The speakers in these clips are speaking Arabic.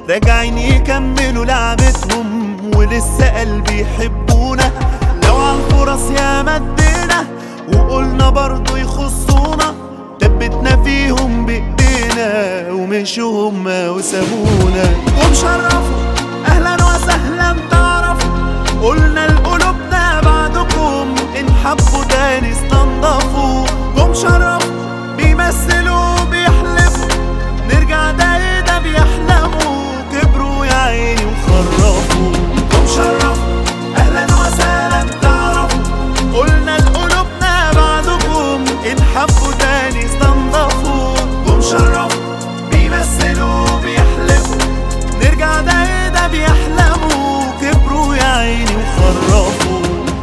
راجعين يكملوا لعبتهم ولسه قلبي يحبونا. لو عالفرص يا مدينا وقلنا برضو يخصونا، دبتنا فيهم بايدينا ومشوا هما وسابونا. ومشرفوا اهلا وسهلا تعرفوا، قلنا لقلوبنا بعدكم ان حبوا تاني استنضفوا. ومشرفوا بيمثلوا بيحلفوا، نرجع ده بيحلموا، كبروا يا عيني وخرفوا. ومشرفوا اهلا وسهلا تعرفوا، قلنا لقلوبنا بعدكم ان حبوا تاني استنضفوا. ومشرفوا بيمثلوا بيحلفوا، نرجع ده بيحلموا، كبروا يا عيني وخرفوا.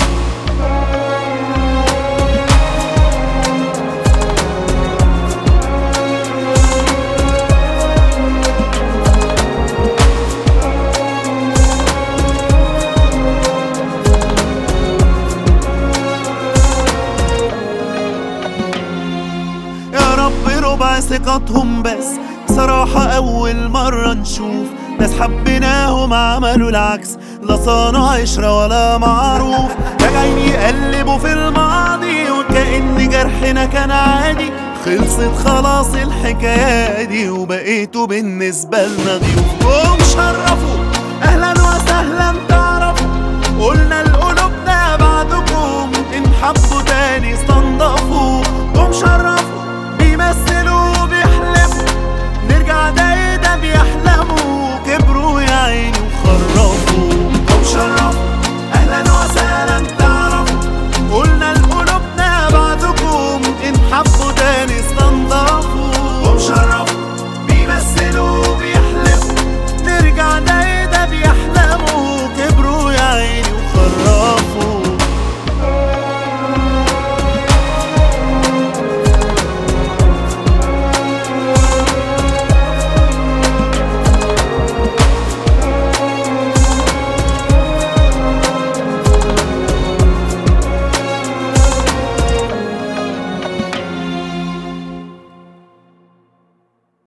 ربع ثقتهم بس بصراحة أول مرة نشوف ناس حبيناهم عملوا العكس، لا صانع عشرة ولا معروف. راجعين يقلبوا في الماضي وكأن جرحنا كان عادي، خلصت خلاص الحكاية دي وبقيتوا بالنسبة لنا ضيوف. ومشرفوا أهلا وسهلا تعرفوا، قلنا